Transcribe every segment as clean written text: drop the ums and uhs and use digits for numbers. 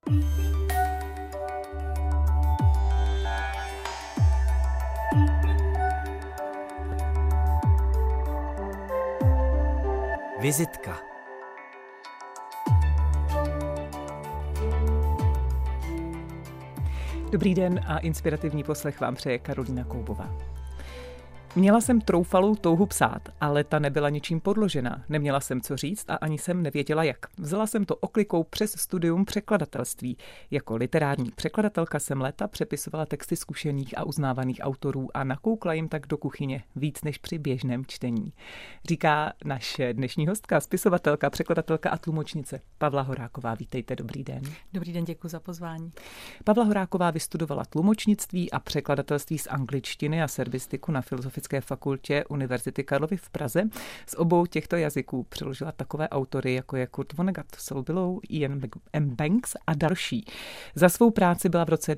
Vizitka. Dobrý den a inspirativní poslech vám přeje Karolína Koubová. Měla jsem troufalou touhu psát, ale ta nebyla ničím podložená. Neměla jsem co říct a ani jsem nevěděla jak. Vzala jsem to oklikou přes studium překladatelství. Jako literární překladatelka jsem léta přepisovala texty zkušených a uznávaných autorů a nakoukla jim tak do kuchyně víc než při běžném čtení. Říká naše dnešní hostka, spisovatelka, překladatelka a tlumočnice Pavla Horáková. Vítejte, dobrý den. Dobrý den, děkuji za pozvání. Pavla Horáková vystudovala tlumočnictví a překladatelství z angličtiny a serbistiku na Filozofické fakultě Univerzity Karlovy v Praze. Z obou těchto jazyků přeložila takové autory, jako je Kurt Vonnegut, Saul Bellow, Ian M. Banks a další. Za svou práci byla v roce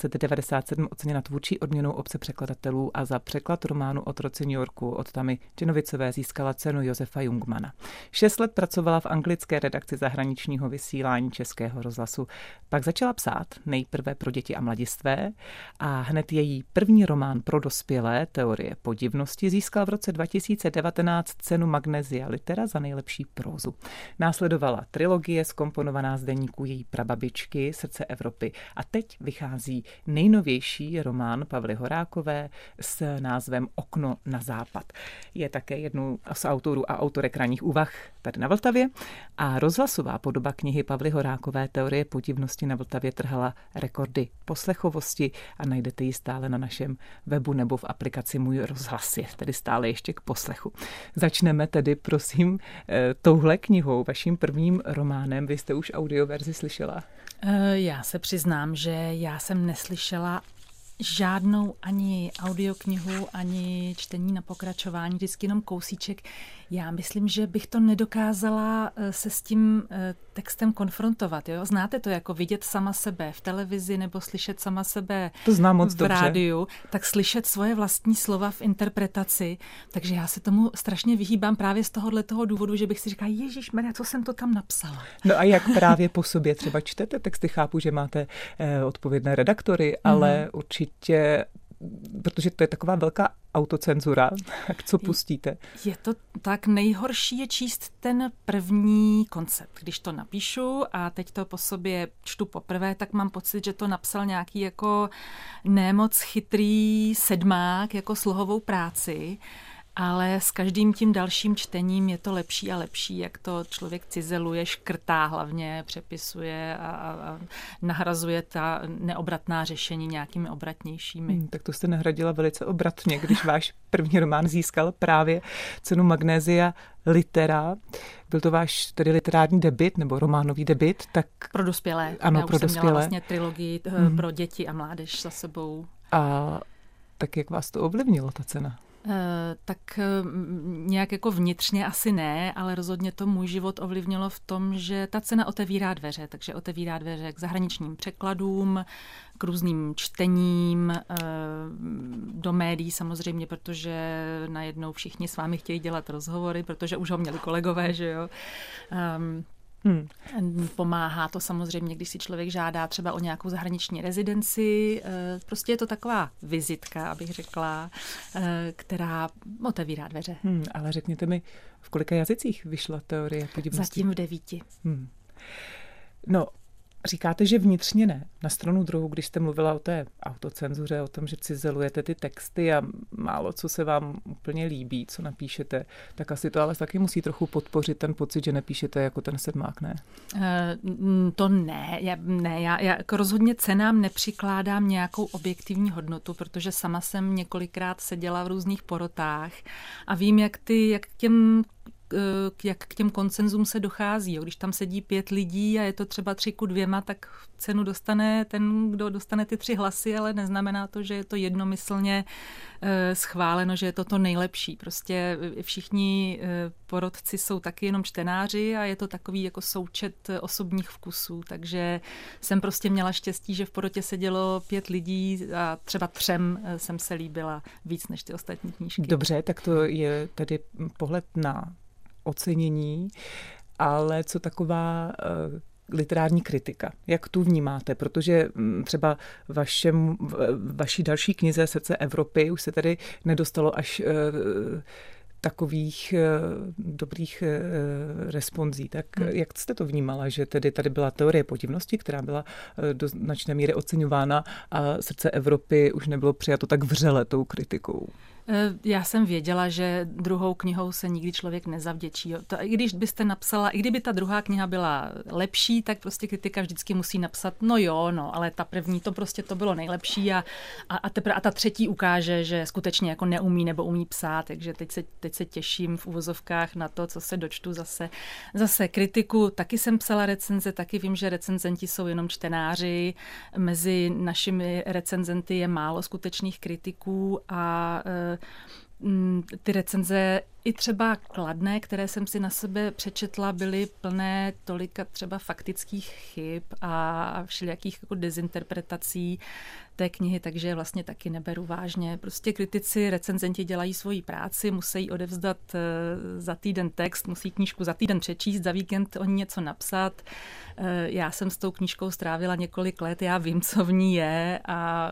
1997 oceněna tvůrčí odměnou obce překladatelů a za překlad románu Otroci New Yorku od Tamy Činovicové získala cenu Josefa Jungmana. 6 let pracovala v anglické redakci zahraničního vysílání Českého rozhlasu. Pak začala psát nejprve pro děti a mladistvé a hned její první román pro dospělé, Teorie podivnosti, získal v roce 2019 cenu Magnesia Litera za nejlepší prózu. Následovala trilogie zkomponovaná z deníků její prababičky Srdce Evropy a teď vychází nejnovější román Pavly Horákové s názvem Okno na západ. Je také jednou z autorů a autorek ranních úvah tady na Vltavě a rozhlasová podoba knihy Pavly Horákové Teorie podivnosti na Vltavě trhala rekordy poslechovosti a najdete ji stále na našem webu nebo v aplikaci Můj rozhlas, je tedy stále ještě k poslechu. Začneme tedy, prosím, touhle knihou, vaším prvním románem. Vy jste už audioverzi slyšela? Já se přiznám, že já jsem neslyšela žádnou ani audioknihu, ani čtení na pokračování, vždycky jenom kousíček. Já myslím, že bych to nedokázala se s tím textem konfrontovat. Jo? Znáte to, jako vidět sama sebe v televizi nebo slyšet sama sebe to znám moc v rádiu, tak slyšet svoje vlastní slova v interpretaci. Takže já se tomu strašně vyhýbám právě z tohoto důvodu, že bych si říkala, ježišmarja, co jsem to tam napsala. No a jak právě po sobě třeba čtete texty? Chápu, že máte odpovědné redaktory, ale určitě, protože to je taková velká autocenzura, tak co pustíte? Je to tak, nejhorší je číst ten první koncept. Když to napíšu a teď to po sobě čtu poprvé, tak mám pocit, že to napsal nějaký jako nemoc chytrý sedmák, jako slohovou práci. Ale s každým tím dalším čtením je to lepší a lepší, jak to člověk cizeluje, škrtá hlavně, přepisuje a nahrazuje ta neobratná řešení nějakými obratnějšími. Tak to jste nahradila velice obratně, když váš první román získal právě cenu Magnesia Litera. Byl to váš tedy literární debut nebo románový debut? Tak... Pro dospělé. Ano, já pro už jsem dospělé. měla vlastně trilogii pro děti a mládež za sebou. A tak jak vás to ovlivnilo, ta cena? Tak nějak jako vnitřně asi ne, ale rozhodně to můj život ovlivnilo v tom, že ta cena otevírá dveře, takže otevírá dveře k zahraničním překladům, k různým čtením, do médií samozřejmě, protože najednou všichni s vámi chtějí dělat rozhovory, protože už ho měli kolegové, že jo. Pomáhá to samozřejmě, když si člověk žádá třeba o nějakou zahraniční rezidenci. Prostě je to taková vizitka, abych řekla, která otevírá dveře. Ale řekněte mi, v kolika jazycích vyšla Teorie podivnosti? Zatím v 9. No, říkáte, že vnitřně ne. Na stranu druhou, když jste mluvila o té autocenzuře, o tom, že cizelujete ty texty a málo co se vám úplně líbí, co napíšete, tak asi to ale taky musí trochu podpořit ten pocit, že nepíšete jako ten sedmák, ne? To ne. Já jako rozhodně cenám nepřikládám nějakou objektivní hodnotu, protože sama jsem několikrát seděla v různých porotách a vím, jak k těm koncenzům se dochází. Když tam sedí 5 lidí a je to třeba 3:2, tak cenu dostane ten, kdo dostane ty 3 hlasy, ale neznamená to, že je to jednomyslně schváleno, že je to nejlepší. Prostě všichni porotci jsou taky jenom čtenáři a je to takový jako součet osobních vkusů, takže jsem prostě měla štěstí, že v porotě sedělo 5 lidí a třeba 3 jsem se líbila víc než ty ostatní knížky. Dobře, tak to je tedy pohled na ocenění, ale co taková literární kritika. Jak tu vnímáte? Protože třeba vaší další knize Srdce Evropy už se tedy nedostalo až takových dobrých responsí. Tak jak jste to vnímala, že tedy tady byla teorie podivnosti, která byla do značné míry oceňována a Srdce Evropy už nebylo přijato tak vřele tou kritikou? Já jsem věděla, že druhou knihou se nikdy člověk nezavděčí. I když byste napsala, i kdyby ta druhá kniha byla lepší, tak prostě kritika vždycky musí napsat, ale ta první to bylo nejlepší a ta třetí ukáže, že skutečně jako neumí nebo umí psát, takže teď se těším v uvozovkách na to, co se dočtu zase kritiku. Taky jsem psala recenze, taky vím, že recenzenti jsou jenom čtenáři. Mezi našimi recenzenty je málo skutečných kritiků a ty recenze i třeba kladné, které jsem si na sebe přečetla, byly plné tolika třeba faktických chyb a všelijakých jako dezinterpretací té knihy, takže vlastně taky neberu vážně. Prostě kritici, recenzenti dělají svoji práci, musí odevzdat za týden text, musí knížku za týden přečíst, za víkend o ní něco napsat. Já jsem s tou knížkou strávila několik let, já vím, co v ní je a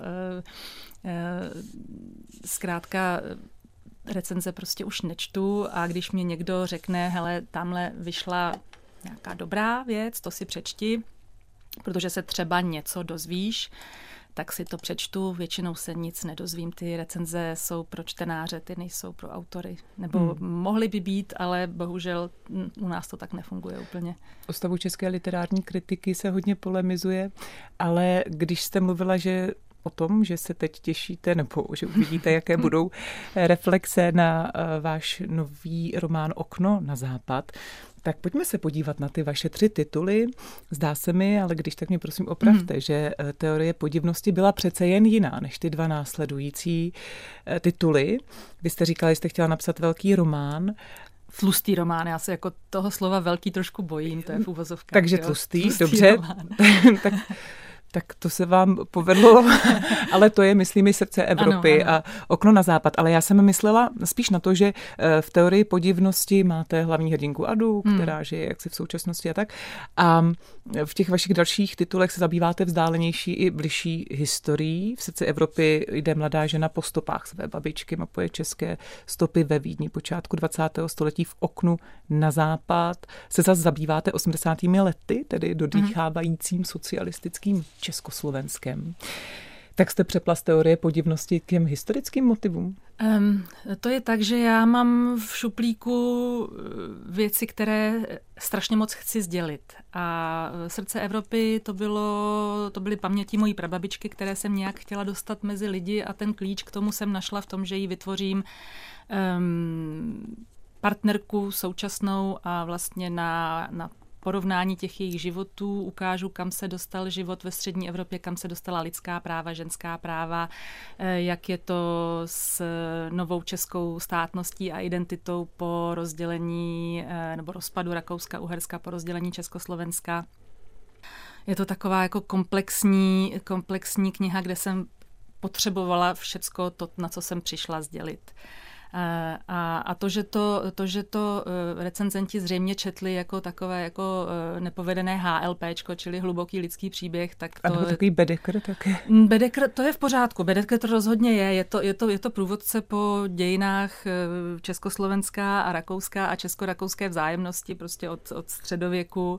zkrátka recenze prostě už nečtu a když mě někdo řekne, hele, tamhle vyšla nějaká dobrá věc, to si přečti, protože se třeba něco dozvíš, tak si to přečtu, většinou se nic nedozvím. Ty recenze jsou pro čtenáře, ty nejsou pro autory. Nebo mohly by být, ale bohužel u nás to tak nefunguje úplně. O stavu české literární kritiky se hodně polemizuje, ale když jste mluvila, že o tom, že se teď těšíte, nebo že uvidíte, jaké budou reflexe na váš nový román Okno na západ, tak pojďme se podívat na ty vaše 3 tituly. Zdá se mi, ale když tak mě prosím opravte, že Teorie podivnosti byla přece jen jiná než ty 2 následující tituly. Vy jste říkala, že jste chtěla napsat velký román. Tlustý román, já se jako toho slova velký trošku bojím, to je v uvozovkách. Takže tlustý, dobře. Tak to se vám povedlo, ale to je, myslím, i Srdce Evropy a Okno na západ. Ale já jsem myslela spíš na to, že v Teorii podivnosti máte hlavní hrdinku Adu, která žije jaksi v současnosti a tak. A v těch vašich dalších titulech se zabýváte vzdálenější i bližší historií. V Srdci Evropy jde mladá žena po stopách své babičky, mapuje české stopy ve Vídni počátku 20. století. V Oknu na západ se zase zabýváte 80. lety, tedy dodýchávajícím socialistickým Československem. Tak jste přepla z Teorie podivnosti k těm historickým motivům? To je tak, že já mám v šuplíku věci, které strašně moc chci sdělit. A Srdce Evropy to byly paměti mojí prababičky, které jsem nějak chtěla dostat mezi lidi a ten klíč k tomu jsem našla v tom, že ji vytvořím partnerku současnou a vlastně na porovnání těch jejich životů ukážu, kam se dostal život ve střední Evropě, kam se dostala lidská práva, ženská práva, jak je to s novou českou státností a identitou po rozdělení nebo rozpadu Rakouska-Uherska, po rozdělení Československa. Je to taková jako komplexní kniha, kde jsem potřebovala všecko to, na co jsem přišla sdělit. A to, že to recenzenti zřejmě četli jako takové jako nepovedené HLPčko, čili hluboký lidský příběh, tak to... A nebo takový Bedekr také. Bedekr, to je v pořádku. Bedekr to rozhodně je. Je to průvodce po dějinách Československá a Rakouská a česko-rakouské vzájemnosti prostě od středověku.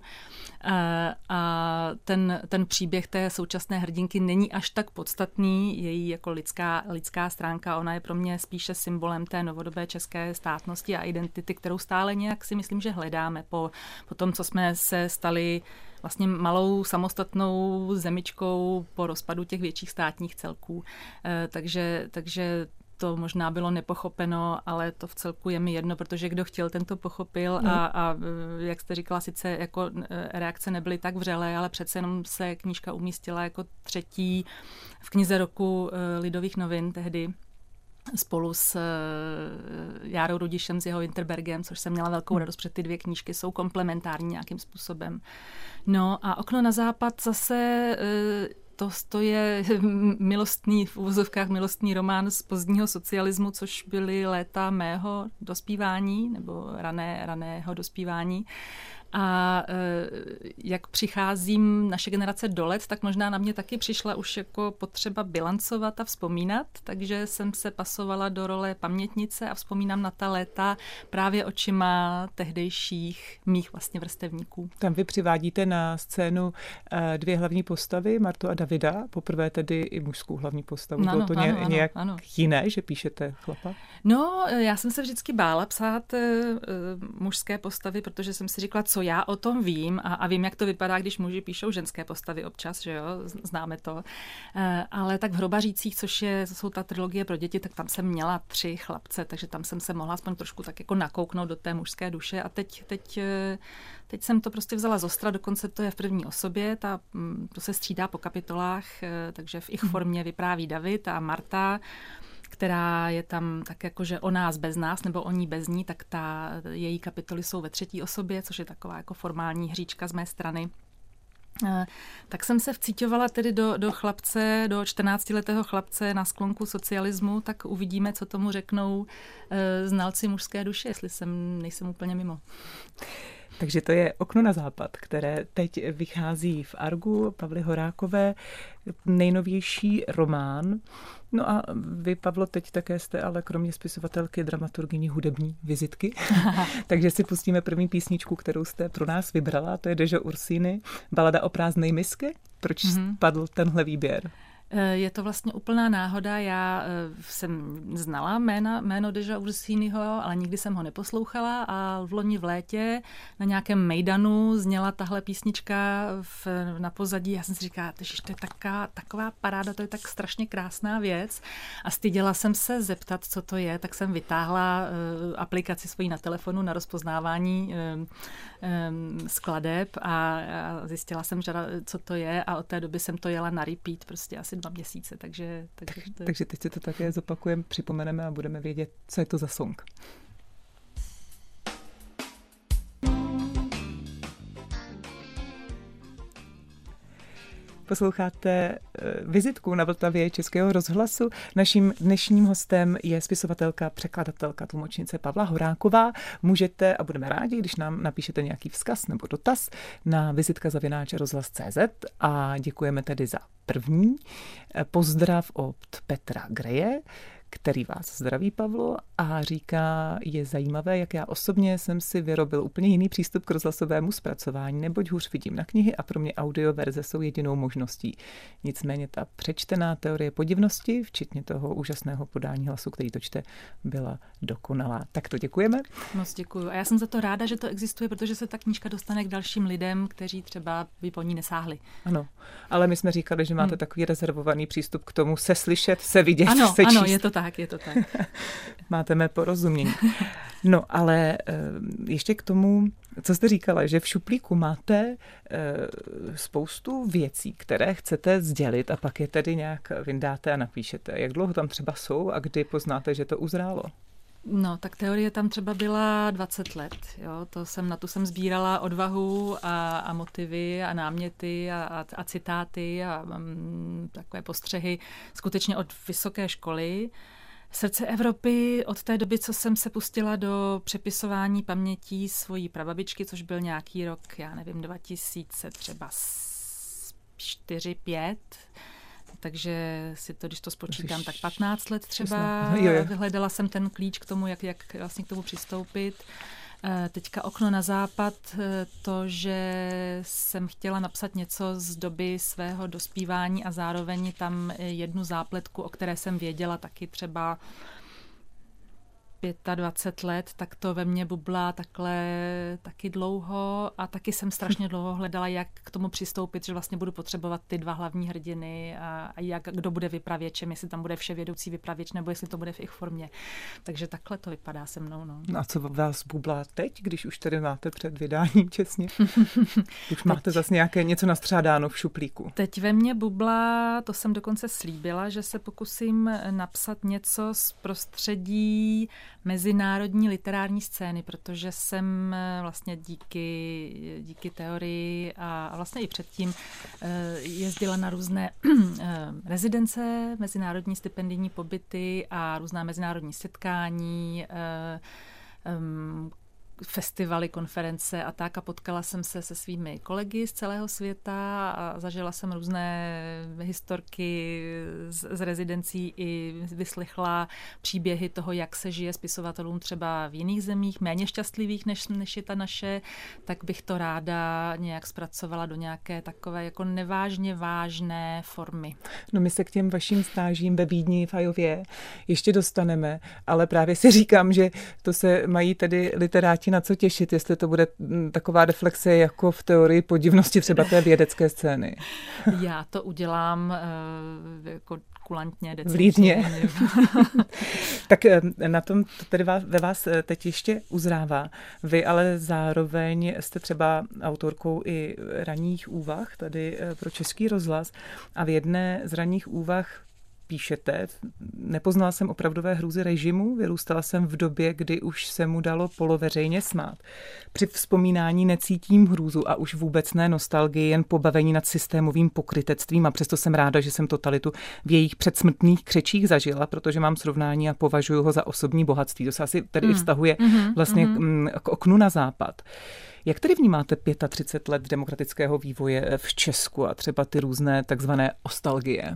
A ten příběh té současné hrdinky není až tak podstatný. Její jako lidská stránka, ona je pro mě spíše symbolem té novodobé české státnosti a identity, kterou stále nějak si myslím, že hledáme po tom, co jsme se stali vlastně malou samostatnou zemičkou po rozpadu těch větších státních celků. Takže to možná bylo nepochopeno, ale to v celku je mi jedno, protože kdo chtěl, ten to pochopil a jak jste říkala, sice jako reakce nebyly tak vřelé, ale přece jenom se knížka umístila jako 3. v knize roku Lidových novin tehdy spolu s Járou Rudišem, s jeho Winterbergem, což jsem měla velkou radost, protože ty 2 knížky jsou komplementární nějakým způsobem. No a Okno na západ zase to je milostný, v uvozovkách milostný román z pozdního socialismu, což byly léta mého dospívání, nebo raného dospívání. A jak přicházím naše generace do let, tak možná na mě taky přišla už jako potřeba bilancovat a vzpomínat, takže jsem se pasovala do role pamětnice a vzpomínám na ta léta právě očima tehdejších mých vlastně vrstevníků. Tam vy přivádíte na scénu dvě hlavní postavy, Martu a Davida, poprvé tedy i mužskou hlavní postavu. Bylo to nějak jiné, že píšete chlapa? No, já jsem se vždycky bála psát mužské postavy, protože jsem si říkala, co já o tom vím a vím, jak to vypadá, když muži píšou ženské postavy občas, že jo, známe to. Ale tak v Hrobařících, což jsou ta trilogie pro děti, tak tam jsem měla 3 chlapce, takže tam jsem se mohla aspoň trošku tak jako nakouknout do té mužské duše a teď jsem to prostě vzala z ostra, dokonce to je v první osobě, to se střídá po kapitolách, takže v ich formě vypráví David a Marta, která je tam tak jako, že o nás bez nás, nebo o ní bez ní, tak její kapitoly jsou ve 3. osobě, což je taková jako formální hříčka z mé strany. Tak jsem se vcíťovala tedy do chlapce, do 14letého chlapce na sklonku socialismu, tak uvidíme, co tomu řeknou znalci mužské duše, jestli nejsem úplně mimo. Takže to je Okno na západ, které teď vychází v Argu Pavly Horákové, nejnovější román. No a vy, Pavlo, teď také jste ale kromě spisovatelky, dramaturgyní, hudební vizitky. Takže si pustíme první písničku, kterou jste pro nás vybrala, to je Dežo Ursiny, Balada o prázdnej misky. Proč padl tenhle výběr? Je to vlastně úplná náhoda. Já jsem znala jméno Deža Ursínyho, ale nikdy jsem ho neposlouchala a v loni v létě na nějakém mejdanu zněla tahle písnička na pozadí. Já jsem si říkala, že to je taková paráda, to je tak strašně krásná věc. A styděla jsem se zeptat, co to je, tak jsem vytáhla aplikaci svojí na telefonu na rozpoznávání skladeb a zjistila jsem, co to je a od té doby jsem to jela na repeat prostě asi 2 měsíce, takže teď si to také zopakujeme, připomeneme a budeme vědět, co je to za song. Posloucháte vizitku na Vltavě Českého rozhlasu. Naším dnešním hostem je spisovatelka, překladatelka, tlumočnice Pavla Horáková. Můžete a budeme rádi, když nám napíšete nějaký vzkaz nebo dotaz na vizitka@rozhlas.cz a děkujeme tedy za první pozdrav od Petra Greje, který vás zdraví, Pavlo, a říká, je zajímavé, jak já osobně jsem si vyrobil úplně jiný přístup k rozhlasovému zpracování, neboť hůř vidím na knihy a pro mě audioverze jsou jedinou možností. Nicméně ta přečtená teorie podivnosti, včetně toho úžasného podání hlasu, který to čte, byla dokonalá. Tak to děkujeme. Moc děkuju. A já jsem za to ráda, že to existuje, protože se ta knížka dostane k dalším lidem, kteří třeba by po ní nesáhli. Ano, ale my jsme říkali, že máte takový rezervovaný přístup k tomu se slyšet, se vidět, se číst. Ano, je to tak. Máte mé porozumění. No, ale ještě k tomu, co jste říkala, že v šuplíku máte spoustu věcí, které chcete sdělit a pak je tedy nějak vyndáte a napíšete. Jak dlouho tam třeba jsou a kdy poznáte, že to uzrálo? No, tak teorie tam třeba byla 20 let. Jo? Na tu jsem sbírala odvahu a motivy a náměty a citáty a takové postřehy skutečně od vysoké školy. Srdce Evropy od té doby, co jsem se pustila do přepisování pamětí svojí prababičky, což byl nějaký rok, 2004-5, takže si to, když to spočítám, tak 15 let třeba. Vyhledala jsem ten klíč k tomu, jak vlastně k tomu přistoupit. Teďka Okno na západ, to, že jsem chtěla napsat něco z doby svého dospívání a zároveň tam jednu zápletku, o které jsem věděla taky třeba 25 let, tak to ve mně bublá takhle taky dlouho a taky jsem strašně dlouho hledala, jak k tomu přistoupit, že vlastně budu potřebovat ty 2 hlavní hrdiny a kdo bude vypravěčem, jestli tam bude vševědoucí vypravěč, nebo jestli to bude v ich formě. Takže takhle to vypadá se mnou. No. A co vás bublá teď, když už tady máte před vydáním čestně? Už máte zase něco nastřádáno v šuplíku. Teď ve mně bublá, to jsem dokonce slíbila, že se pokusím napsat něco z prostředí mezinárodní literární scény, protože jsem vlastně díky teorii a vlastně i předtím jezdila na různé rezidence, mezinárodní stipendijní pobyty a různá mezinárodní setkání, festivaly, konference a tak a potkala jsem se se svými kolegy z celého světa a zažila jsem různé historky z rezidencí i vyslechla příběhy toho, jak se žije spisovatelům třeba v jiných zemích, méně šťastlivých než je ta naše, tak bych to ráda nějak zpracovala do nějaké takové jako nevážně vážné formy. No my se k těm vašim stážím ve Vídni, v Ajově ještě dostaneme, ale právě si říkám, že to se mají tedy literáti na co těšit, jestli to bude taková reflexe jako v teorii podivnosti třeba té vědecké scény. Já to udělám jako kulantně, decentně. Vlídně. Tak na tom to tedy ve vás teď ještě uzrává. Vy ale zároveň jste třeba autorkou i ranních úvah tady pro Český rozhlas a v jedné z ranních úvah píšete, nepoznala jsem opravdové hrůzy režimu, vyrůstala jsem v době, kdy už se mu dalo poloveřejně smát. Při vzpomínání necítím hrůzu a už vůbec ne nostalgii, jen pobavení nad systémovým pokrytectvím a přesto jsem ráda, že jsem totalitu v jejich předsmrtných křečích zažila, protože mám srovnání a považuji ho za osobní bohatství. To se asi tedy i vztahuje vlastně k oknu na západ. Jak tedy vnímáte 35 let demokratického vývoje v Česku a třeba ty různé takzvané ostalgie?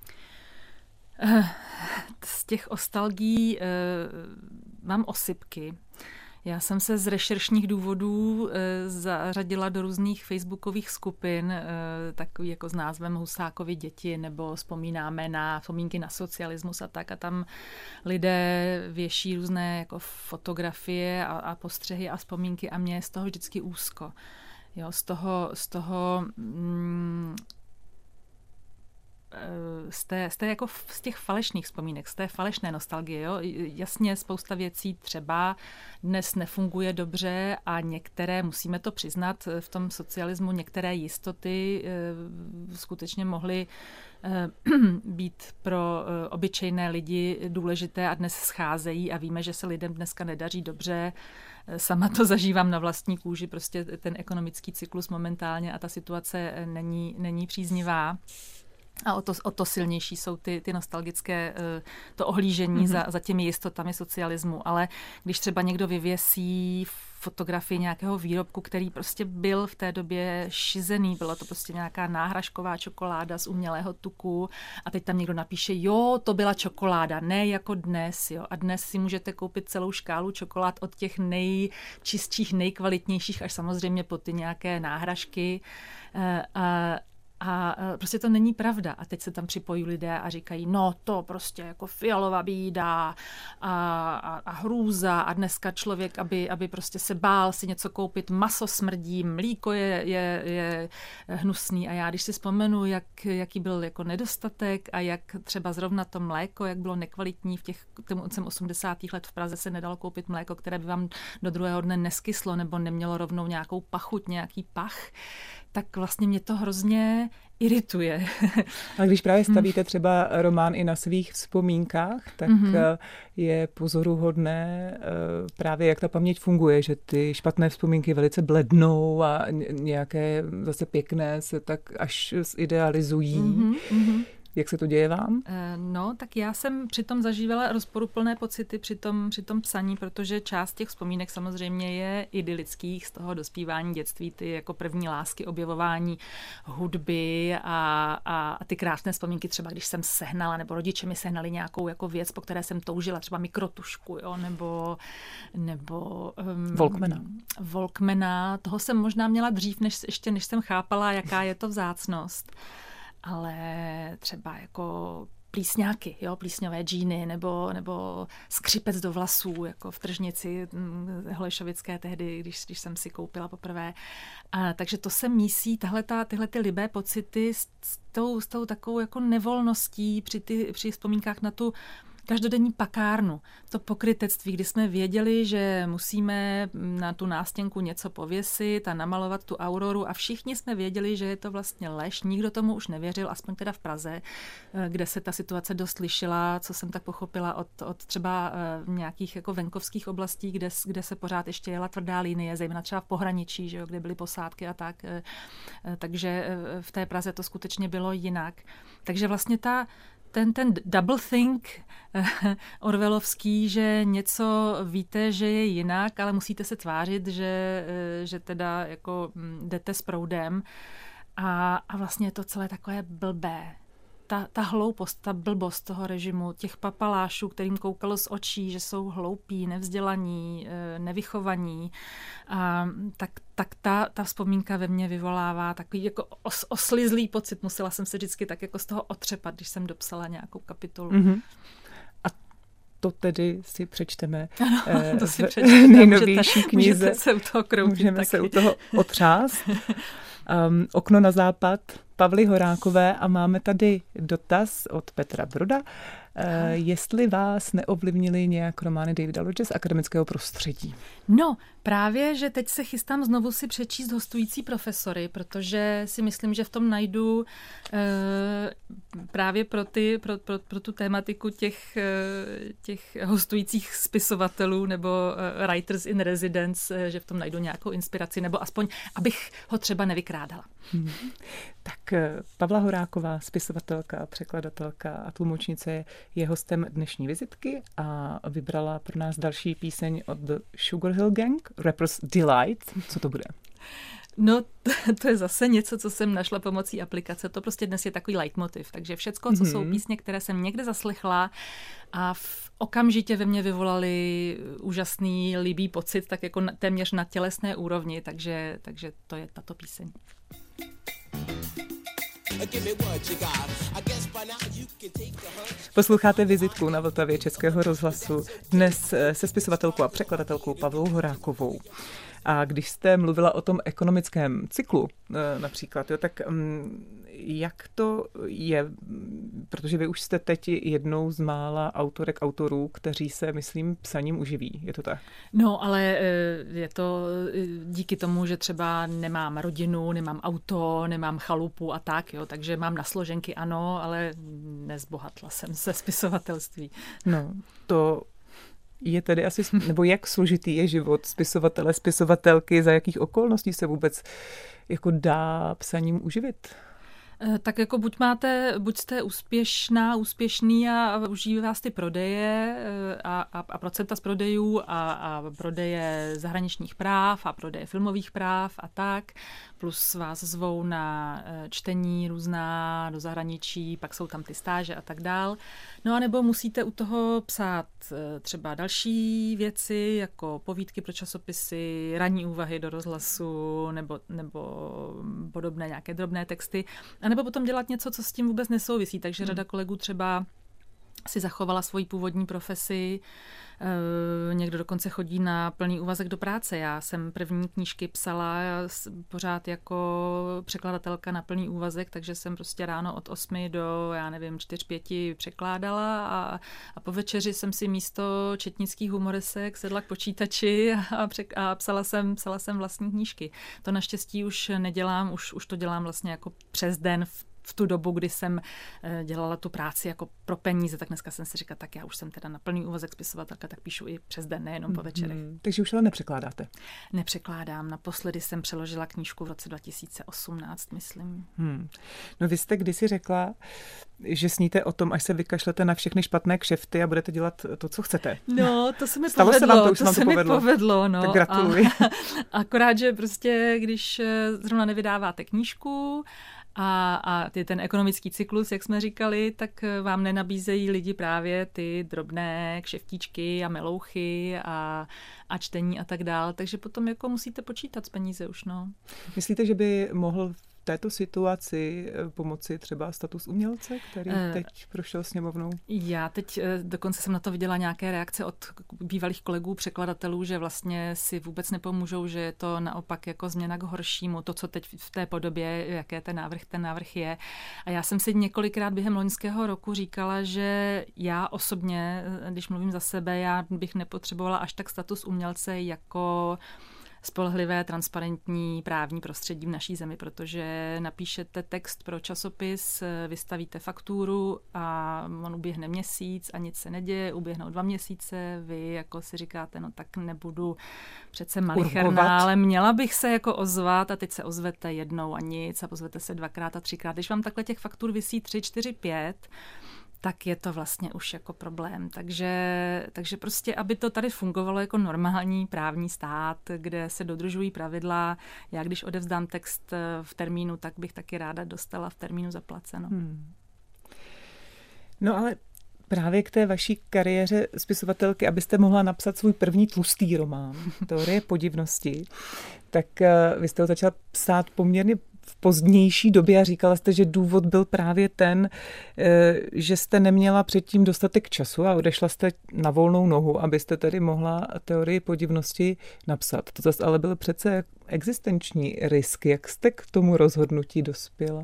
Z těch ostalgií mám osypky. Já jsem se z rešeršních důvodů zařadila do různých facebookových skupin, takový jako s názvem Husákovy děti, nebo vzpomínky na socialismus a tak. A tam lidé věší různé jako fotografie a postřehy a vzpomínky a mě je z toho vždycky úzko. Jo, z těch falešných vzpomínek, z té falešné nostalgie. Jo? Jasně, spousta věcí třeba dnes nefunguje dobře a některé, musíme to přiznat, v tom socialismu některé jistoty skutečně mohly být pro obyčejné lidi důležité a dnes scházejí a víme, že se lidem dneska nedaří dobře. Sama to zažívám na vlastní kůži, prostě ten ekonomický cyklus momentálně a ta situace není příznivá. A o to silnější jsou ty nostalgické, to ohlížení za těmi jistotami socialismu. Ale když třeba někdo vyvěsí fotografii nějakého výrobku, který prostě byl v té době šizený, byla to prostě nějaká náhražková čokoláda z umělého tuku a teď tam někdo napíše, jo, to byla čokoláda, ne jako dnes, jo. A dnes si můžete koupit celou škálu čokolád od těch nejčistších, nejkvalitnějších, až samozřejmě po ty nějaké náhražky. A prostě to není pravda. A teď se tam připojí lidé a říkají, no to prostě jako fialová bída a hrůza a dneska člověk, aby prostě se bál si něco koupit, maso smrdí, mlíko je hnusný. A já když si vzpomenu, jaký byl jako nedostatek a jak třeba zrovna to mléko, jak bylo nekvalitní v těch 80. let v Praze se nedalo koupit mléko, které by vám do druhého dne neskyslo nebo nemělo rovnou nějakou pachuť, nějaký pach, tak vlastně mě to hrozně irituje. A když právě stavíte třeba román i na svých vzpomínkách, tak je pozoruhodné právě, jak ta paměť funguje, že ty špatné vzpomínky velice blednou a nějaké zase pěkné se tak až zidealizují. Jak se to děje vám? No, tak já jsem přitom zažívala rozporuplné pocity při tom psaní, protože část těch vzpomínek samozřejmě je idylických z toho dospívání dětství, ty jako první lásky, objevování hudby a ty krásné vzpomínky, třeba když jsem sehnala, nebo rodiče mi sehnali nějakou jako věc, po které jsem toužila, třeba mikrotušku, jo, nebo Walkmana. Toho jsem možná měla dřív, než jsem chápala, jaká je to vzácnost. Ale třeba jako plísňáky, jo, plísňové džíny nebo skřipec do vlasů, jako v tržnici holešovické tehdy, když jsem si koupila poprvé. Takže to se mísí, tyhle ty libé pocity s tou takovou jako nevolností při vzpomínkách na tu každodenní pakárnu, to pokrytectví, kdy jsme věděli, že musíme na tu nástěnku něco pověsit a namalovat tu auroru a všichni jsme věděli, že je to vlastně lež. Nikdo tomu už nevěřil, aspoň teda v Praze, kde se ta situace dost lišila, co jsem tak pochopila od třeba nějakých jako venkovských oblastí, kde se pořád ještě jela tvrdá linie, zejména třeba v pohraničí, že jo, kde byly posádky a tak. Takže v té Praze to skutečně bylo jinak. Takže vlastně ten doublethink orwellovský, že něco víte, že je jinak, ale musíte se tvářit, že teda jako jdete s proudem a vlastně je to celé takové blbé. Ta hloupost, ta blbost toho režimu, těch papalášů, kterým koukalo z očí, že jsou hloupí, nevzdělaní, nevychovaní, tak ta vzpomínka ve mně vyvolává takový jako oslizlý pocit. Musela jsem se vždycky tak jako z toho otřepat, když jsem dopsala nějakou kapitolu. Mm-hmm. A to tedy si přečteme to si přečteme, nejnovější knize. Můžete se u toho kroutit. Můžeme se u toho otřást. Okno na západ Pavly Horákové a máme tady dotaz od Petra Broda. Jestli vás neovlivnili nějak romány Davida Lodge z akademického prostředí? No, právě, že teď se chystám znovu si přečíst Hostující profesory, protože si myslím, že v tom najdu právě pro tu tématiku těch hostujících spisovatelů nebo writers in residence, že v tom najdu nějakou inspiraci, nebo aspoň, abych ho třeba nevykrádala. Tak Pavla Horáková, spisovatelka, překladatelka a tlumočnice, je hostem dnešní vizitky a vybrala pro nás další píseň od The Sugar Hill Gang, Rapper's Delight. Co to bude? No, to je zase něco, co jsem našla pomocí aplikace. To prostě dnes je takový leitmotiv. Takže všecko, co jsou písně, které jsem někde zaslechla a okamžitě ve mně vyvolali úžasný, líbý pocit, tak jako téměř na tělesné úrovni. Takže to je tato píseň. Posloucháte vizitku na Vltavě Českého rozhlasu. Dnes se spisovatelkou a překladatelkou Pavlou Horákovou. A když jste mluvila o tom ekonomickém cyklu například, jo, tak jak to je, protože vy už jste teď jednou z mála autorů, kteří se, myslím, psaním uživí, je to tak? No, ale je to díky tomu, že třeba nemám rodinu, nemám auto, nemám chalupu a tak, jo, takže mám na složenky, ano, ale nezbohatla jsem se spisovatelství. No, to je tedy asi, nebo jak složitý je život spisovatele, spisovatelky, za jakých okolností se vůbec jako dá psaním uživit? Tak jako buď jste úspěšný a uživí vás ty prodeje a procenta z prodejů a prodeje zahraničních práv a prodeje filmových práv a tak, plus vás zvou na čtení různá do zahraničí, pak jsou tam ty stáže a tak dál. No a nebo musíte u toho psát třeba další věci, jako povídky pro časopisy, ranní úvahy do rozhlasu nebo podobné nějaké drobné texty. A nebo potom dělat něco, co s tím vůbec nesouvisí. Takže řada kolegů třeba si zachovala svoji původní profesi, někdo dokonce chodí na plný úvazek do práce. Já jsem první knížky psala pořád jako překladatelka na plný úvazek, takže jsem prostě ráno od 8 do, 4-5 překládala a po večeři jsem si místo četnických humoresek sedla k počítači a psala jsem vlastní knížky. To naštěstí už nedělám, už to dělám vlastně jako přes den v tu dobu, kdy jsem dělala tu práci jako pro peníze, tak dneska jsem si říkala, tak já už jsem teda na plný úvazek spisovatelka, tak píšu i přes den, nejenom po večerech. Takže už ale nepřekládáte? Nepřekládám. Naposledy jsem přeložila knížku v roce 2018, myslím. No vy jste kdysi řekla, že sníte o tom, až se vykašlete na všechny špatné kšefty a budete dělat to, co chcete. No, to se mi Stalo povedlo. Se vám to, už se mi povedlo. No. Tak gratuluji. Akorát, že prostě, když zrovna nevydáváte knížku, a ten ekonomický cyklus, jak jsme říkali, tak vám nenabízejí lidi právě ty drobné kšeftíčky a melouchy a čtení a tak dál. Takže potom jako musíte počítat z peníze už, no. Myslíte, že by mohl v této situaci pomoci třeba status umělce, který teď prošel sněmovnou? Já teď dokonce jsem na to viděla nějaké reakce od bývalých kolegů překladatelů, že vlastně si vůbec nepomůžou, že je to naopak jako změna k horšímu, to, co teď v té podobě, jaké ten návrh je. A já jsem si několikrát během loňského roku říkala, že já osobně, když mluvím za sebe, já bych nepotřebovala až tak status umělce jako spolehlivé, transparentní právní prostředí v naší zemi, protože napíšete text pro časopis, vystavíte fakturu a on uběhne měsíc a nic se neděje, uběhnou 2 měsíce, vy jako si říkáte, no tak nebudu přece malicherná, ale měla bych se jako ozvat a teď se ozvete jednou a nic a pozvete se 2krát a 3krát. Když vám takhle těch faktur visí 3, 4, 5, tak je to vlastně už jako problém. Takže prostě, aby to tady fungovalo jako normální právní stát, kde se dodržují pravidla, já když odevzdám text v termínu, tak bych taky ráda dostala v termínu zaplaceno. No ale právě k té vaší kariéře spisovatelky, abyste mohla napsat svůj první tlustý román, Teorie podivnosti, tak vy jste ho začala psát poměrně v pozdější době a říkala jste, že důvod byl právě ten, že jste neměla předtím dostatek času a odešla jste na volnou nohu, abyste tedy mohla Teorii podivnosti napsat. To zase ale byl přece existenční risk. Jak jste k tomu rozhodnutí dospěla?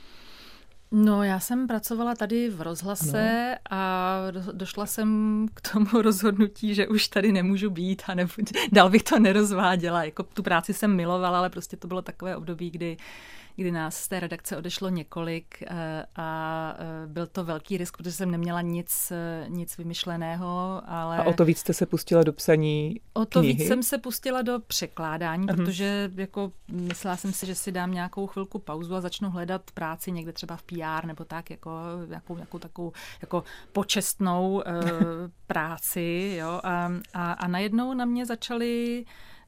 No, já jsem pracovala tady v rozhlase a došla jsem k tomu rozhodnutí, že už tady nemůžu být a dál bych to nerozváděla. Jako tu práci jsem milovala, ale prostě to bylo takové období, kdy nás z té redakce odešlo několik a byl to velký risk, protože jsem neměla nic vymyšleného. Ale a o to víc jste se pustila do psaní O to knihy? Víc jsem se pustila do překládání, protože jako myslela jsem si, že si dám nějakou chvilku pauzu a začnu hledat práci někde třeba v PR nebo tak, jako nějakou takovou jako počestnou práci. Jo? A najednou na mě začali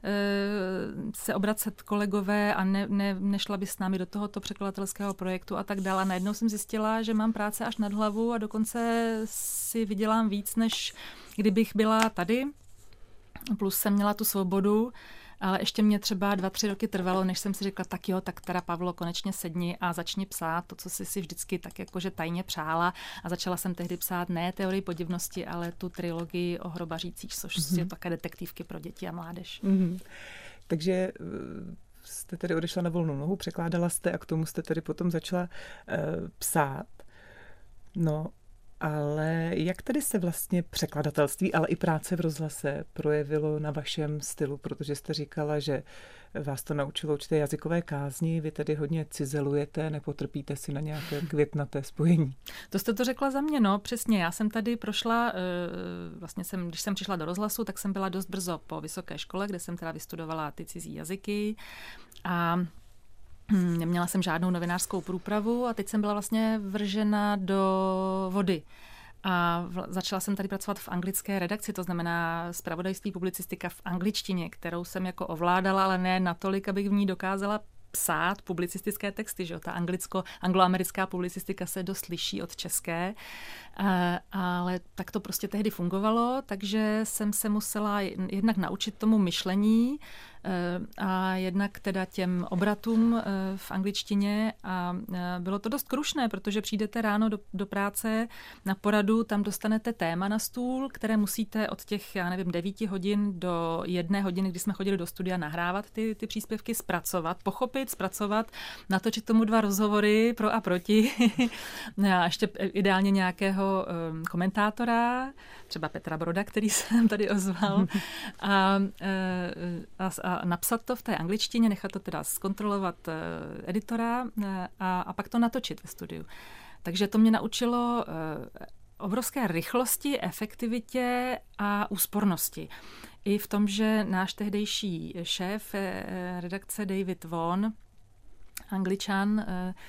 se obracet kolegové a nešla by s námi do tohoto překladatelského projektu a tak dále. A najednou jsem zjistila, že mám práce až nad hlavu a dokonce si vydělám víc, než kdybych byla tady. Plus jsem měla tu svobodu, ale ještě mě třeba 2-3 roky trvalo, než jsem si řekla, tak jo, tak teda Pavlo, konečně sedni a začni psát to, co jsi si vždycky tak jakože tajně přála. A začala jsem tehdy psát ne Teorii podivnosti, ale tu trilogii o hrobařících, což je také detektivky pro děti a mládež. Takže jste tedy odešla na volnou nohu, překládala jste a k tomu jste tedy potom začala psát. No, ale jak tedy se vlastně překladatelství, ale i práce v rozhlase projevilo na vašem stylu? Protože jste říkala, že vás to naučilo určité jazykové kázni, vy tedy hodně cizelujete, nepotrpíte si na nějaké květnaté spojení. To jste to řekla za mě, no přesně. Já jsem tady prošla, vlastně když jsem přišla do rozhlasu, tak jsem byla dost brzo po vysoké škole, kde jsem teda vystudovala ty cizí jazyky a neměla jsem žádnou novinářskou průpravu a teď jsem byla vlastně vržena do vody. A začala jsem tady pracovat v anglické redakci, to znamená zpravodajství, publicistika v angličtině, kterou jsem jako ovládala, ale ne natolik, abych v ní dokázala psát publicistické texty, že ta angloamerická publicistika se dost liší od české, ale tak to prostě tehdy fungovalo, takže jsem se musela jednak naučit tomu myšlení a jednak teda těm obratům v angličtině a bylo to dost krušné, protože přijdete ráno do práce na poradu, tam dostanete téma na stůl, které musíte od těch, 9 hodin do 1 hodiny, kdy jsme chodili do studia nahrávat ty příspěvky, zpracovat, natočit tomu 2 rozhovory pro a proti a ještě ideálně nějakého komentátora, třeba Petra Broda, který jsem tady ozval a napsat to v té angličtině, nechat to teda zkontrolovat editora a pak to natočit ve studiu. Takže to mě naučilo obrovské rychlosti, efektivitě a úspornosti. I v tom, že náš tehdejší šéf redakce David Vaughan, Angličan,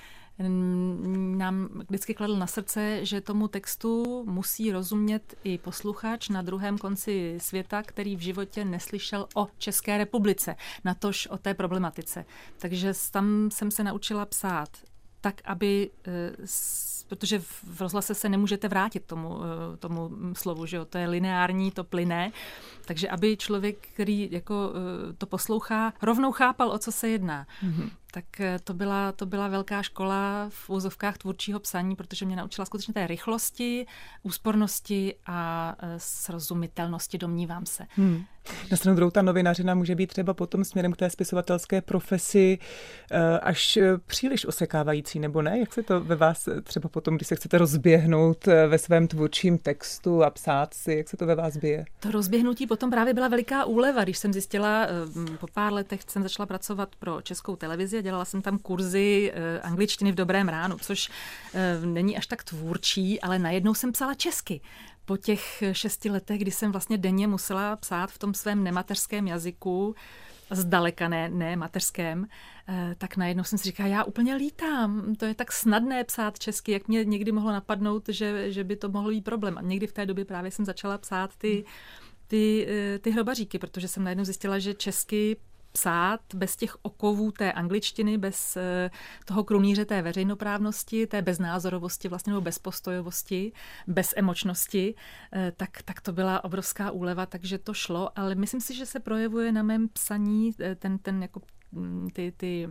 nám vždycky kladl na srdce, že tomu textu musí rozumět i posluchač na druhém konci světa, který v životě neslyšel o České republice, natož o té problematice. Takže tam jsem se naučila psát tak, aby, protože v rozhlase se nemůžete vrátit tomu slovu, že jo, to je lineární, to plyne, takže aby člověk, který jako to poslouchá, rovnou chápal, o co se jedná. Tak to byla velká škola v úzovkách tvůrčího psaní, protože mě naučila skutečně té rychlosti, úspornosti a srozumitelnosti, domnívám se. Na stranu druhou ta novinařina může být třeba potom směrem k té spisovatelské profesi až příliš osekávající, nebo ne? Jak se to ve vás třeba potom, když se chcete rozběhnout ve svém tvůrčím textu a psát si, jak se to ve vás bije? To rozběhnutí potom právě byla veliká úleva, když jsem zjistila, po pár letech jsem začala pracovat pro Českou televizi a dělala jsem tam kurzy angličtiny v dobrém ránu, což není až tak tvůrčí, ale najednou jsem psala česky. Po těch 6 letech, kdy jsem vlastně denně musela psát v tom svém nemateřském jazyku, zdaleka ne mateřském, tak najednou jsem si říkala, já úplně lítám, to je tak snadné psát česky, jak mě někdy mohlo napadnout, že by to mohlo být problém. A někdy v té době právě jsem začala psát ty hrobaříky, protože jsem najednou zjistila, že česky psát bez těch okovů té angličtiny, bez toho krunýře té veřejnoprávnosti, té beznázorovosti, vlastně nebo bezpostojovosti, bezemočnosti, tak to byla obrovská úleva, takže to šlo, ale myslím si, že se projevuje na mém psaní ten jako ty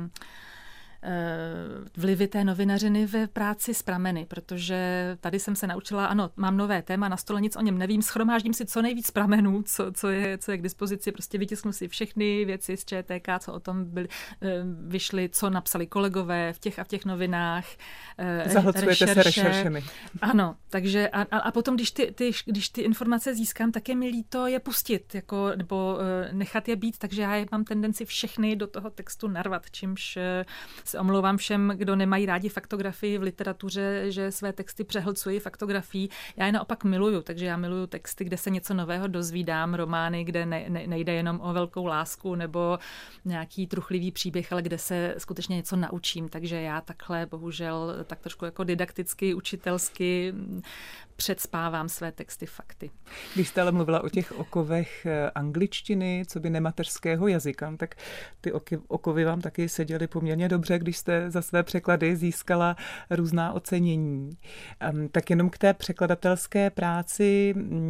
vlivy té novinařiny ve práci s prameny, protože tady jsem se naučila, ano, mám nové téma, na stole nic o něm nevím, shromáždím si co nejvíc pramenů, co je k dispozici, prostě vytisknu si všechny věci z ČTK, co o tom vyšly, co napsali kolegové v těch a v těch novinách. Zahlcujete se rešeršemi. Ano, takže a potom, když ty informace získám, tak je mi líto je pustit, jako, nebo nechat je být, takže já mám tendenci všechny do toho textu narvat, čímž se omlouvám všem, kdo nemají rádi faktografii v literatuře, že své texty přehlcují faktografií. Já je naopak miluju, takže já miluju texty, kde se něco nového dozvídám, romány, kde nejde jenom o velkou lásku nebo nějaký truchlivý příběh, ale kde se skutečně něco naučím. Takže já takhle bohužel tak trošku jako didakticky, učitelsky předspávám své texty fakty. Když jste ale mluvila o těch okovech angličtiny, co by nemateřského jazyka, tak ty okovy vám taky seděly poměrně dobře, když jste za své překlady získala různá ocenění. Tak jenom k té překladatelské práci,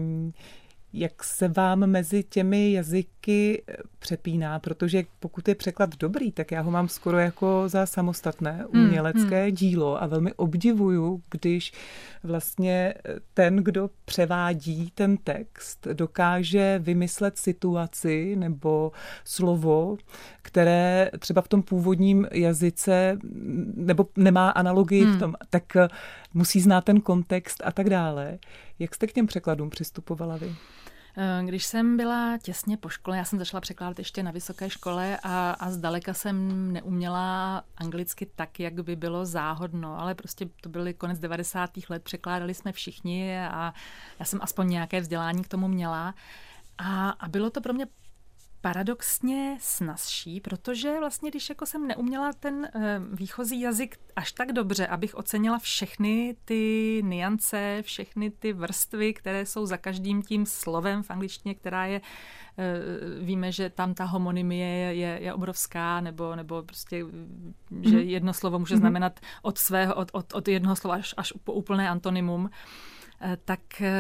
jak se vám mezi těmi jazyky přepíná, protože pokud je překlad dobrý, tak já ho mám skoro jako za samostatné umělecké dílo a velmi obdivuju, když vlastně ten, kdo převádí ten text, dokáže vymyslet situaci nebo slovo, které třeba v tom původním jazyce nebo nemá analogii v tom, tak musí znát ten kontext a tak dále. Jak jste k těm překladům přistupovala vy? Když jsem byla těsně po škole, já jsem začala překládat ještě na vysoké škole a zdaleka jsem neuměla anglicky tak, jak by bylo záhodno, ale prostě to byly konec 90. let, překládali jsme všichni a já jsem aspoň nějaké vzdělání k tomu měla a bylo to pro mě paradoxně snazší, protože vlastně, když jako jsem neuměla ten výchozí jazyk až tak dobře, abych ocenila všechny ty nuance, všechny ty vrstvy, které jsou za každým tím slovem v angličtině, která je, víme, že tam ta homonymie je obrovská, nebo prostě, že jedno slovo může znamenat od jednoho slova až po úplné antonymum. Tak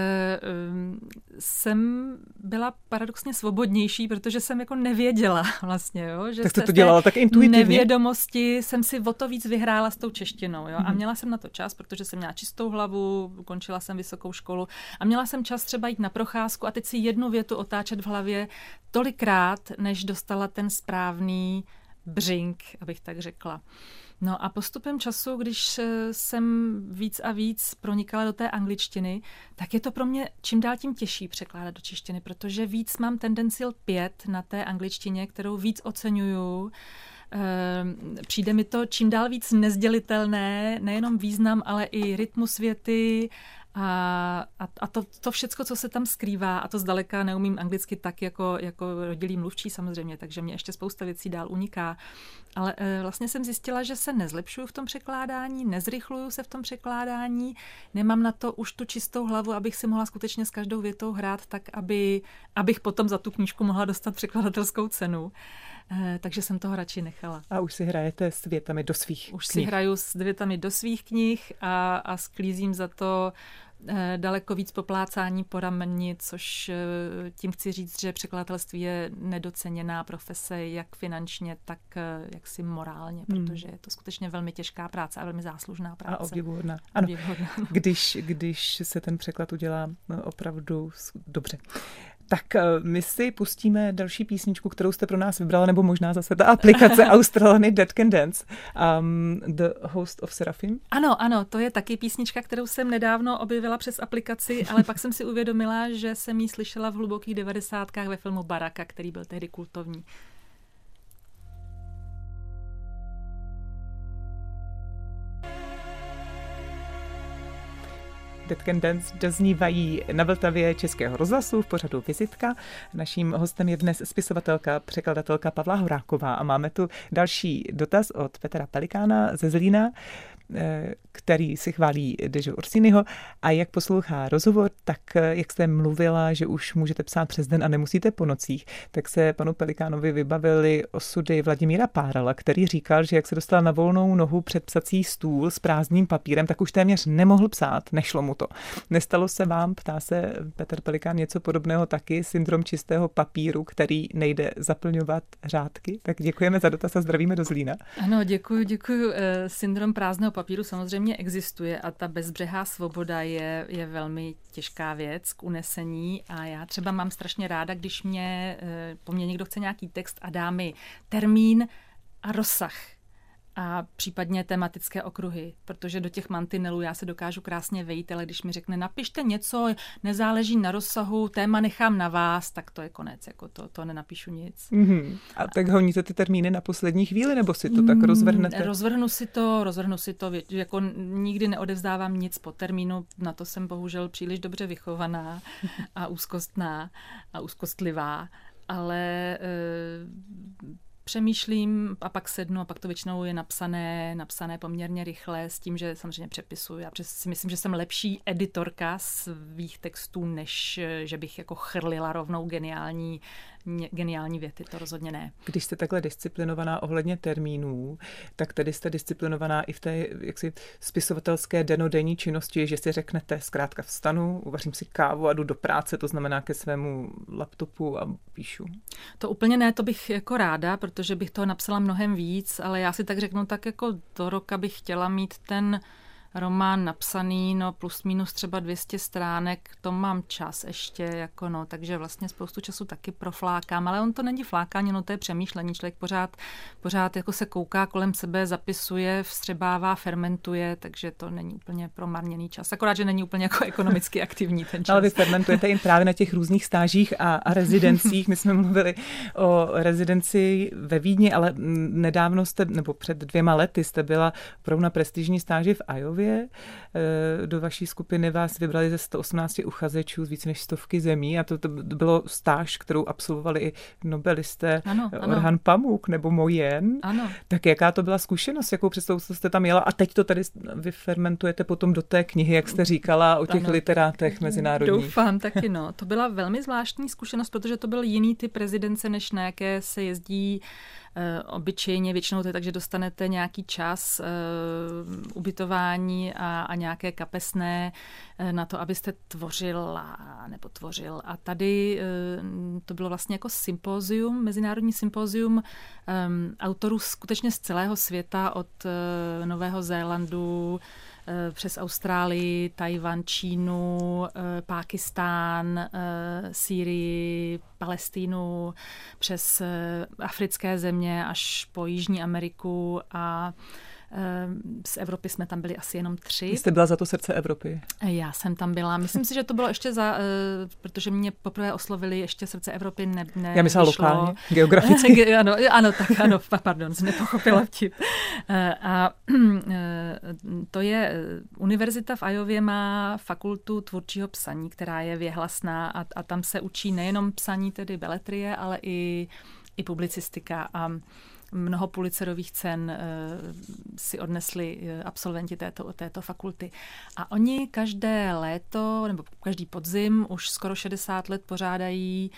jsem byla paradoxně svobodnější, protože jsem jako nevěděla vlastně, jo, že tak to dělala tak intuitivně. Nevědomosti jsem si o to víc vyhrála s tou češtinou, jo, a měla jsem na to čas, protože jsem měla čistou hlavu, ukončila jsem vysokou školu a měla jsem čas třeba jít na procházku a teď si jednu větu otáčet v hlavě tolikrát, než dostala ten správný břink, abych tak řekla. No a postupem času, když jsem víc a víc pronikala do té angličtiny, tak je to pro mě čím dál tím těžší překládat do češtiny, protože víc mám tendenci lpět na té angličtině, kterou víc oceňuju. Přijde mi to čím dál víc nezdělitelné, nejenom význam, ale i rytmus věty a to všecko, co se tam skrývá, a to zdaleka neumím anglicky tak jako rodilý mluvčí samozřejmě, takže mě ještě spousta věcí dál uniká. Ale vlastně jsem zjistila, že se nezlepšuju v tom překládání, nezrychluju se v tom překládání, nemám na to už tu čistou hlavu, abych si mohla skutečně s každou větou hrát tak, abych potom za tu knížku mohla dostat překladatelskou cenu. Takže jsem toho radši nechala. A už si hrajete s větami do svých knih. Už si hraju s větami do svých knih a sklízím za to daleko víc poplácání po rameni, což tím chci říct, že překladatelství je nedoceněná profese jak finančně, tak jaksi morálně, protože je to skutečně velmi těžká práce a velmi záslužná práce. A obdivuhodná. Ano, když se ten překlad udělá opravdu dobře. Tak my si pustíme další písničku, kterou jste pro nás vybrala, nebo možná zase ta aplikace Australany Dead Can Dance, The Host of Seraphim. Ano, to je taky písnička, kterou jsem nedávno objevila přes aplikaci, ale pak jsem si uvědomila, že jsem ji slyšela v hlubokých 90kách ve filmu Baraka, který byl tehdy kultovní. Dead Can Dance doznívají na Vltavě Českého rozhlasu v pořadu Vizitka. Naším hostem je dnes spisovatelka, překladatelka Pavla Horáková a máme tu další dotaz od Petra Pelikána ze Zlína, který si chválí Dežo Orsiniho a jak poslouchá rozhovor, tak jak jste mluvila, že už můžete psát přes den a nemusíte po nocích, tak se panu Pelikánovi vybavily osudy Vladimíra Párala, který říkal, že jak se dostal na volnou nohu před psací stůl s prázdným papírem, tak už téměř nemohl psát, nešlo mu to. Nestalo se vám, ptá se Petr Pelikán, něco podobného taky, syndrom čistého papíru, který nejde zaplňovat řádky? Tak děkujeme za dotaz a zdravíme do Zlína. Ano, děkuji. Syndrom prázdného papíru samozřejmě existuje a ta bezbřehá svoboda je velmi těžká věc k unesení a já třeba mám strašně ráda, když po mně někdo chce nějaký text a dá mi termín a rozsah a případně tematické okruhy, protože do těch mantinelů já se dokážu krásně vejít, ale když mi řekne napište něco, nezáleží na rozsahu, téma nechám na vás, tak to je konec, jako to nenapíšu nic. Mm-hmm. A tak honíte ty termíny na poslední chvíli, nebo si to tak rozvrhnete? Rozvrhnu si to, jako nikdy neodevzdávám nic po termínu, na to jsem bohužel příliš dobře vychovaná a úzkostná a úzkostlivá, ale přemýšlím a pak sednu a pak to většinou je napsané poměrně rychle s tím, že samozřejmě přepisuju. Já si myslím, že jsem lepší editorka svých textů, než že bych jako chrlila rovnou geniální věty, to rozhodně ne. Když jste takhle disciplinovaná ohledně termínů, tak tedy jste disciplinovaná i v té jaksi spisovatelské dennodenní činnosti, že si řeknete zkrátka vstanu, uvařím si kávu a jdu do práce, to znamená ke svému laptopu a píšu. To úplně ne, to bych jako ráda, protože bych toho napsala mnohem víc, ale já si tak řeknu, tak jako do roka bych chtěla mít ten román napsaný, plus minus třeba 200 stránek, to mám čas ještě, takže vlastně spoustu času taky proflákám, ale on to není flákání, to je přemýšlení, člověk pořád jako se kouká kolem sebe, zapisuje, vstřebává, fermentuje, takže to není úplně promarněný čas, akorát, že není úplně jako ekonomicky aktivní ten čas. Ale vy fermentujete jen právě na těch různých stážích a rezidencích, my jsme mluvili o rezidenci ve Vídni, ale nedávno nebo před 2 lety jste byla opravdu na prestižní stáži v Iově. Do vaší skupiny vás vybrali ze 118 uchazečů z více než 100 zemí a to bylo stáž, kterou absolvovali i nobelisté Orhan Pamuk nebo Mojen. Ano. Tak jaká to byla zkušenost, jakou představu jste tam jela a teď to tady vyfermentujete potom do té knihy, jak jste říkala, o těch literátech mezinárodních. Doufám taky, To byla velmi zvláštní zkušenost, protože to byl jiný typ rezidence, než na jaké se jezdí obyčejně, většinou to je tak, že dostanete nějaký čas ubytování a nějaké kapesné na to, abyste tvořil. A tady to bylo vlastně jako sympózium, mezinárodní sympózium autorů skutečně z celého světa, od Nového Zélandu přes Austrálii, Tajvan, Čínu, Pákistán, Sýrii, Palestínu, přes africké země až po Jižní Ameriku a z Evropy jsme tam byli asi jenom 3. Vy jste byla za to srdce Evropy. Já jsem tam byla. Myslím si, že to bylo ještě protože mě poprvé oslovili ještě srdce Evropy Já myslela lokálně, geograficky. ano, pardon, jsem nepochopila vtip. A to je, univerzita v Iově má fakultu tvůrčího psaní, která je věhlasná a tam se učí nejenom psaní, tedy beletrie, ale i publicistika a mnoho Pulitzerových cen si odnesli absolventi této fakulty. A oni každé léto nebo každý podzim už skoro 60 let pořádají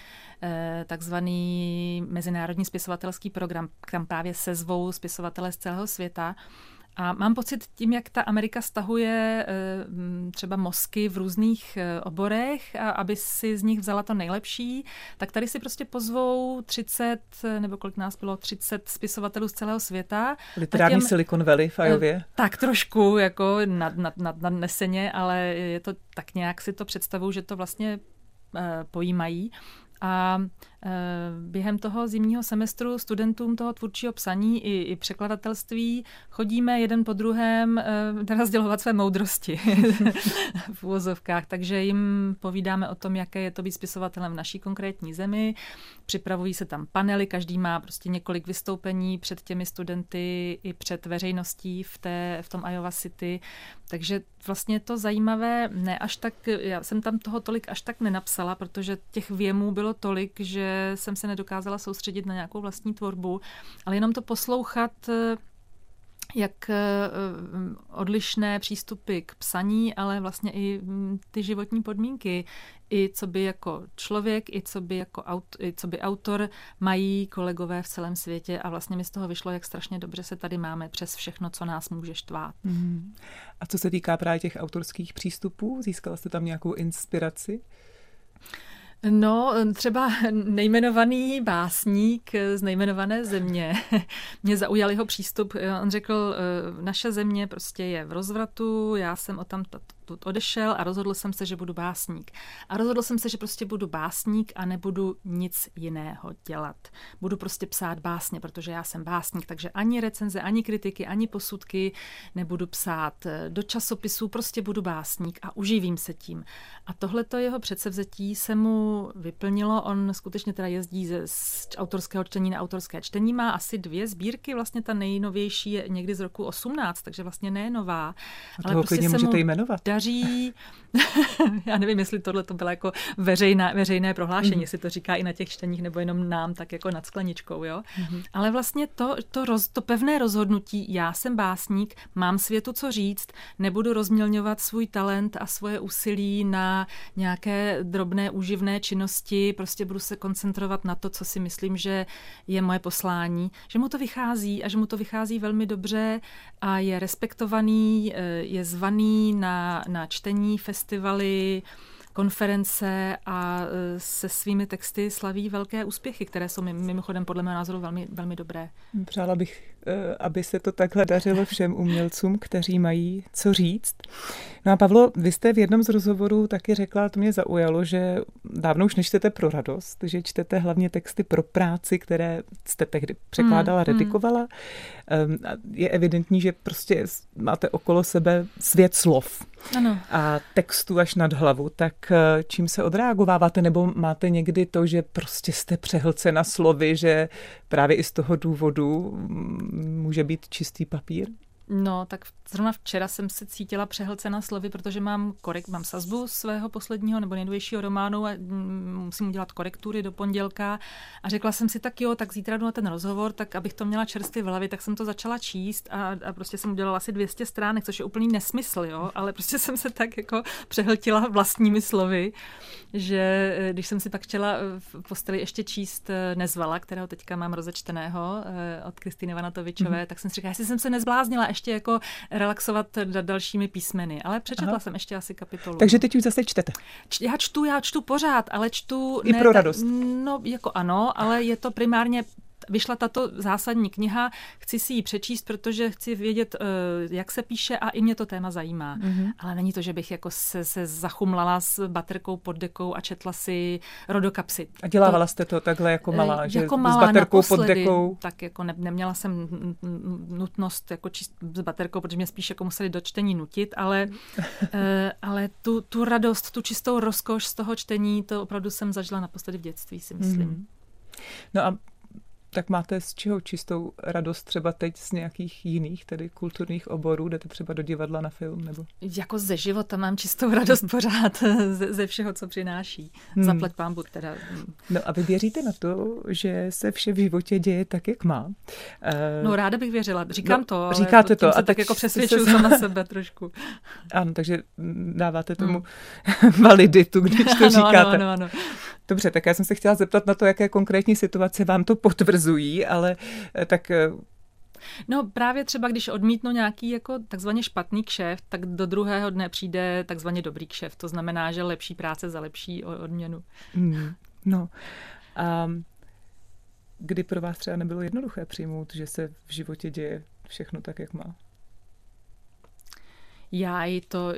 takzvaný mezinárodní spisovatelský program, kam právě sezvou spisovatele z celého světa. A mám pocit tím, jak ta Amerika stahuje třeba mozky v různých oborech, aby si z nich vzala to nejlepší, tak tady si prostě pozvou 30, nebo kolik nás bylo, 30 spisovatelů z celého světa. Literární Silicon Valley v Iově. Tak trošku, jako nadneseně, ale je to tak nějak si to představuju, že to vlastně pojímají. A Během toho zimního semestru studentům toho tvůrčího psaní i překladatelství chodíme jeden po druhém rozdělovat své moudrosti v uvozovkách, takže jim povídáme o tom, jaké je to být spisovatelem v naší konkrétní zemi. Připravují se tam panely, každý má prostě několik vystoupení před těmi studenty i před veřejností v tom Iowa City. Takže vlastně je to zajímavé, ne až tak, já jsem tam toho tolik až tak nenapsala, protože těch věmů bylo tolik, že jsem se nedokázala soustředit na nějakou vlastní tvorbu, ale jenom to poslouchat, jak odlišné přístupy k psaní, ale vlastně i ty životní podmínky, i co by jako člověk, i co by autor mají kolegové v celém světě a vlastně mi z toho vyšlo, jak strašně dobře se tady máme přes všechno, co nás může štvát. A co se týká právě těch autorských přístupů, získala jste tam nějakou inspiraci? No, třeba nejmenovaný básník z nejmenované země. Mě zaujal jeho přístup. On řekl, naše země prostě je v rozvratu, já jsem odtamtud odešel a rozhodl jsem se, že budu básník. A rozhodl jsem se, že prostě budu básník a nebudu nic jiného dělat. Budu prostě psát básně, protože já jsem básník, takže ani recenze, ani kritiky, ani posudky nebudu psát do časopisů, prostě budu básník a uživím se tím. A tohleto jeho předsevzetí se mu vyplnilo. On skutečně teda jezdí z autorského čtení na autorské čtení, má asi 2 sbírky, vlastně ta nejnovější je někdy z roku 18, takže vlastně ne nová. A toho prostě klidně můžete jmenovat. Daří, já nevím, jestli tohle to bylo jako veřejné prohlášení, jestli to říká i na těch čteních, nebo jenom nám tak jako nad skleničkou, jo. Ale vlastně to pevné rozhodnutí, já jsem básník, mám světu co říct, nebudu rozmělňovat svůj talent a svoje úsilí na nějaké drobné úživné činnosti, prostě budu se koncentrovat na to, co si myslím, že je moje poslání, že mu to vychází a že mu to vychází velmi dobře a je respektovaný, je zvaný na čtení, festivaly, konference a se svými texty slaví velké úspěchy, které jsou mimochodem podle mého názoru velmi, velmi dobré. Přála bych, aby se to takhle dařilo všem umělcům, kteří mají co říct. No a Pavlo, vy jste v jednom z rozhovorů taky řekla, to mě zaujalo, že dávno už nečtete pro radost, že čtete hlavně texty pro práci, které jste tehdy překládala, redikovala. Je evidentní, že prostě máte okolo sebe svět slov. Ano. A textu až nad hlavu, tak čím se odreagováváte, nebo máte někdy to, že prostě jste přehlcena slovy, že právě i z toho důvodu může být čistý papír? No, tak zrovna včera jsem se cítila přehlcena slovy, protože mám sazbu svého posledního nebo nejnovějšího románu a musím udělat korektury do pondělka a řekla jsem si, tak jo, tak zítra jdu na ten rozhovor, tak abych to měla čerstvě v hlavě, tak jsem to začala číst a prostě jsem udělala asi 200 stránek, což je úplný nesmysl, jo, ale prostě jsem se tak jako přehltila vlastními slovy, že když jsem si pak chtěla v posteli ještě číst Nezvala, kterého teďka mám rozečteného od Kristýny Vanatovičové, tak jsem si říkala, jestli jsem se nezbláznila ještě jako relaxovat dalšími písmeny, ale přečetla jsem ještě asi kapitolu. Takže teď už zase čtete? Já čtu pořád, ale čtu... I pro radost? No, jako ano, ale je to primárně... Vyšla tato zásadní kniha, chci si ji přečíst, protože chci vědět, jak se píše a i mě to téma zajímá. Ale není to, že bych jako se zachumlala s baterkou pod dekou a četla si rodokapsy. A dělávala jste to takhle jako malá, že jako s malá, baterkou pod dekou? Tak jako neměla jsem nutnost jako číst s baterkou, protože mě spíš jako museli do čtení nutit, ale tu radost, tu čistou rozkoš z toho čtení, to opravdu jsem zažila naposledy v dětství, si myslím. No a tak máte z čeho čistou radost třeba teď z nějakých jiných, tedy kulturních oborů? Jdete třeba do divadla, na film? Nebo? Jako ze života mám čistou radost pořád, ze všeho, co přináší. Zaplať pánbůh teda. No a vy věříte na to, že se vše v životě děje tak, jak má? No ráda bych věřila, říkám to, ale říkáte to, se tak jako přesvědčuju sama sebe trošku. Ano, takže dáváte tomu validitu, když to říkáte. Ano. Dobře, tak já jsem se chtěla zeptat na to, jaké konkrétní situace vám to potvrzují, ale tak... No právě třeba, když odmítnu nějaký jako takzvaně špatný kšeft, tak do druhého dne přijde takzvaně dobrý kšeft. To znamená, že lepší práce za lepší odměnu. No, a kdy pro vás třeba nebylo jednoduché přijmout, že se v životě děje všechno tak, jak má?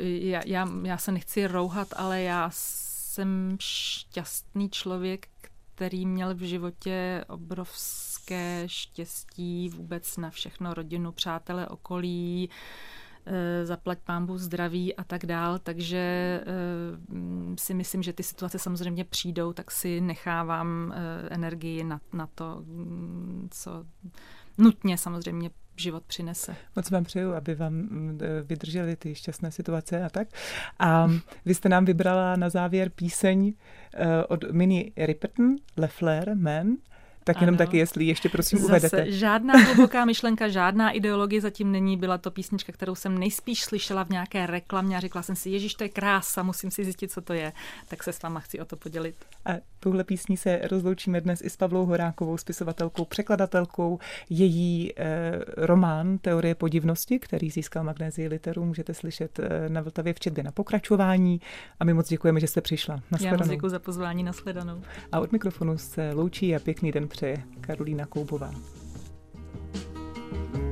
Já se nechci rouhat, ale já jsem šťastný člověk, který měl v životě obrovské štěstí vůbec na všechno, rodinu, přátele, okolí, zaplať pánbůh zdraví a tak dál, takže si myslím, že ty situace samozřejmě přijdou, tak si nechávám energii na to, co nutně samozřejmě život přinese. Moc vám přeju, aby vám vydržely ty šťastné situace a tak. A vy jste nám vybrala na závěr píseň od Minnie Riperton, Le Fleur Man. Tak jenom taky, jestli ještě prosím uvedete. Zase žádná hluboká myšlenka, žádná ideologie zatím není. Byla to písnička, kterou jsem nejspíš slyšela v nějaké reklamě a řekla jsem si, ježiš, to je krása, musím si zjistit, co to je. Tak se s váma chci o to podělit. A tuhle písní se rozloučíme dnes i s Pavlou Horákovou, spisovatelkou, překladatelkou. Její román Teorie podivnosti, který získal Magnézii Literu, můžete slyšet na Vltavě v četbě na pokračování. A my moc děkujeme, že jste přišla. Já moc děkuji za pozvání, nashledanou. A od mikrofonu se loučí a pěkný den přeje Karolína Koubová.